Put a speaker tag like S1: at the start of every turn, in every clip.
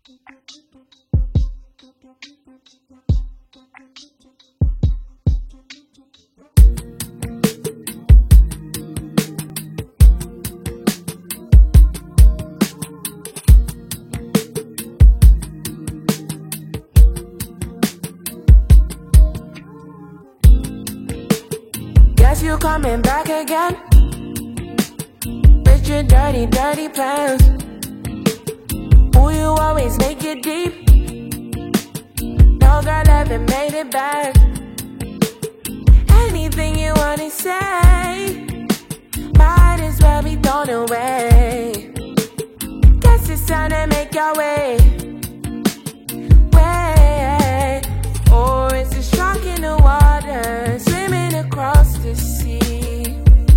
S1: Guess you coming back again with your dirty, dirty plans. Ooh, you always make it deep. No girl ever made it back. Anything you wanna say might as well be thrown away. Guess it's time to make your way. Or it's a shark in the water swimming across the sea.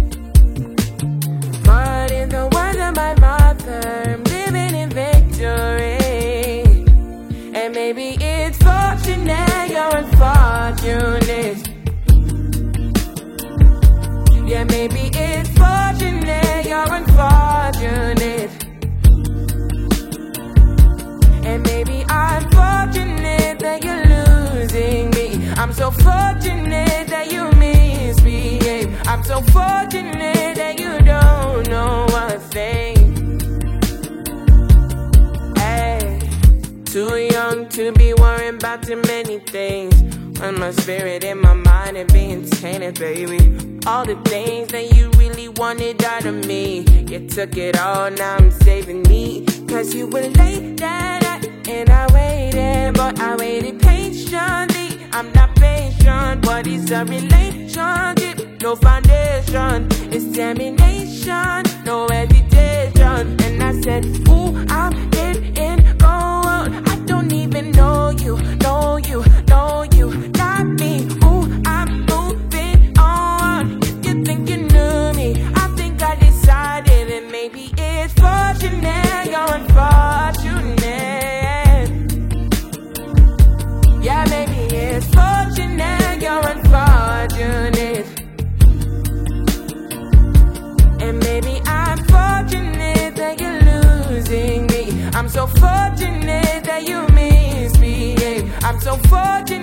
S1: But in the words of my mother, I'm living in victory. And maybe it's fortunate you're unfortunate. Yeah, maybe it's fortunate you're unfortunate. And maybe I'm fortunate that you're losing me. I'm so fortunate that you misbehave. I'm so fortunate that you don't know a thing. Hey, too young to be worrying about too many things. When my spirit and my mind are being tainted, baby. All the things that you really wanted out of me, you took it all, now I'm saving me. Cause you were late that night and I waited, but I waited patiently. I'm not patient, what is a relationship? No foundation, it's termination, no hesitation. And I said, ooh, I'm getting cold. I don't even know you, know you, know you, not me. Ooh, I'm moving on. If you think you knew me, I think I decided that maybe it's fortunate you're unfortunate. Yeah, maybe it's fortunate you're unfortunate. And maybe I'm fortunate that you're losing me. I'm so fortunate that you misbehave. I'm so fortunate